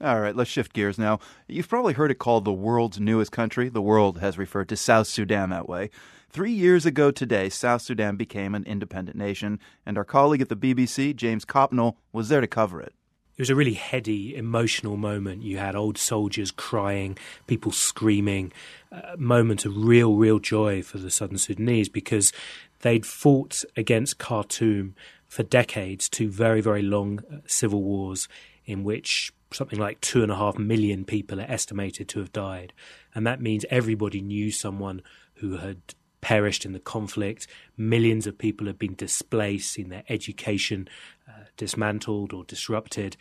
All right, let's shift gears now. You've probably heard it called the world's newest country. The world has referred to South Sudan that way. 3 years ago today, South Sudan became an independent nation, and our colleague at the BBC, James Copnell, was there to cover it. It was a really heady, emotional moment. You had old soldiers crying, people screaming, a moment of real joy for the Southern Sudanese because they'd fought against Khartoum for decades, two very long civil wars in which something like 2.5 million people are estimated to have died. And that means everybody knew someone who had perished in the conflict. Millions of people have been displaced, seen their education dismantled or disrupted.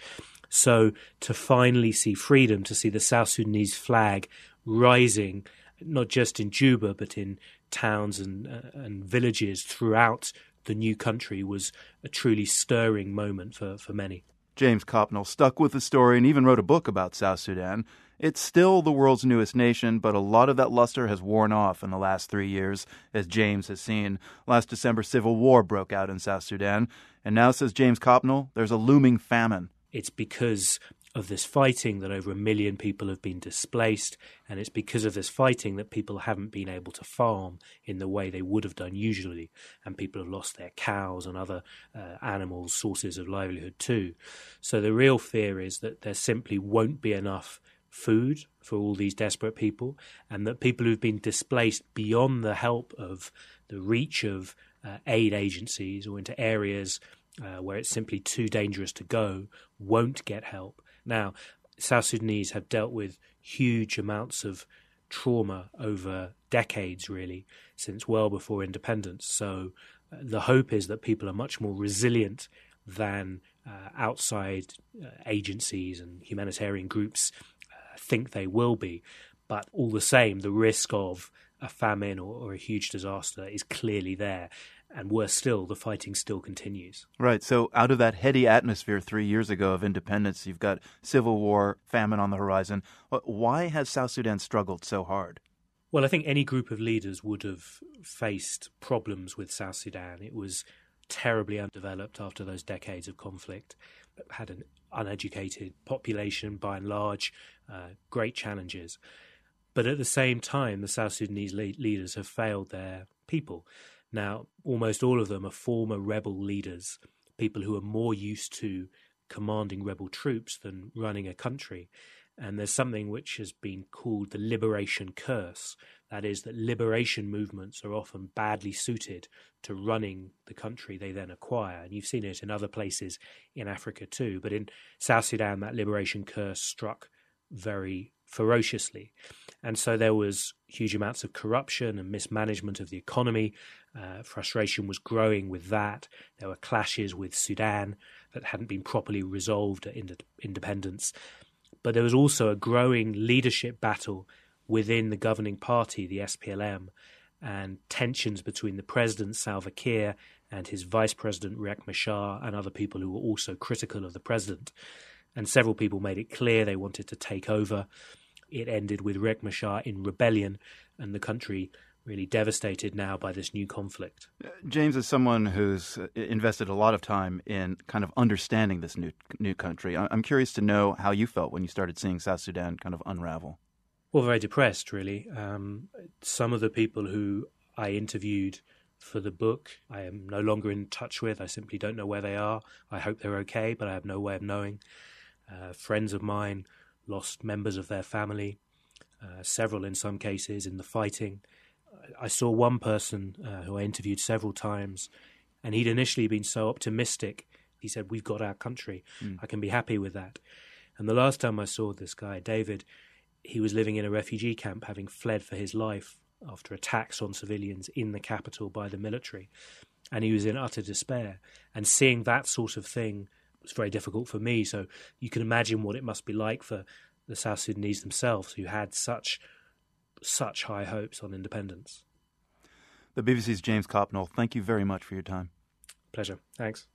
So to finally see freedom, to see the South Sudanese flag rising, not just in Juba, but in towns and villages throughout the new country was a truly stirring moment for many. James Copnell stuck with the story and even wrote a book about South Sudan. It's still the world's newest nation, but a lot of that luster has worn off in the last 3 years, as James has seen. Last December, civil war broke out in South Sudan, and now, says James Copnell, there's a looming famine. It's because of this fighting that over 1 million people have been displaced, and it's because of this fighting that people haven't been able to farm in the way they would have done usually, and people have lost their cows and other animals, sources of livelihood too. So the real fear is that there simply won't be enough food for all these desperate people, and that people who've been displaced beyond the help of the reach of aid agencies or into areas where it's simply too dangerous to go won't get help. Now, South Sudanese have dealt with huge amounts of trauma over decades, really, since well before independence. So the hope is that people are much more resilient than outside agencies and humanitarian groups think they will be. But all the same, the risk of a famine or a huge disaster is clearly there. And worse still, the fighting still continues. Right. So out of that heady atmosphere 3 years ago of independence, you've got civil war, famine on the horizon. Why has South Sudan struggled so hard? Well, I think any group of leaders would have faced problems with South Sudan. It was terribly undeveloped after those decades of conflict. It had an uneducated population by and large, great challenges. But at the same time, the South Sudanese leaders have failed their people. Now, almost all of them are former rebel leaders, people who are more used to commanding rebel troops than running a country. And there's something which has been called the liberation curse. That is, that liberation movements are often badly suited to running the country they then acquire. And you've seen it in other places in Africa too. But in South Sudan, that liberation curse struck very ferociously. And so there was huge amounts of corruption and mismanagement of the economy. Frustration was growing with that. There were clashes with Sudan that hadn't been properly resolved at independence. But there was also a growing leadership battle within the governing party, the SPLM, and tensions between the president, Salva Kiir, and his vice president, Riek Machar, and other people who were also critical of the president. And several people made it clear they wanted to take over. It ended with Riek Machar in rebellion, and the country really devastated now by this new conflict. James, is someone who's invested a lot of time in kind of understanding this new country. I'm curious to know how you felt when you started seeing South Sudan kind of unravel. Well, very depressed, really. Some of the people who I interviewed for the book, I am no longer in touch with. I simply don't know where they are. I hope they're okay, but I have no way of knowing. Friends of mine lost members of their family, several in some cases in the fighting. I saw one person who I interviewed several times, and he'd initially been so optimistic. He said, "We've got our country. I can be happy with that." And the last time I saw this guy, David, he was living in a refugee camp, having fled for his life after attacks on civilians in the capital by the military. And he was in utter despair. And seeing that sort of thing was very difficult for me. So you can imagine what it must be like for the South Sudanese themselves, who had such high hopes on independence. The BBC's James Copnell, thank you very much for your time. Pleasure. Thanks.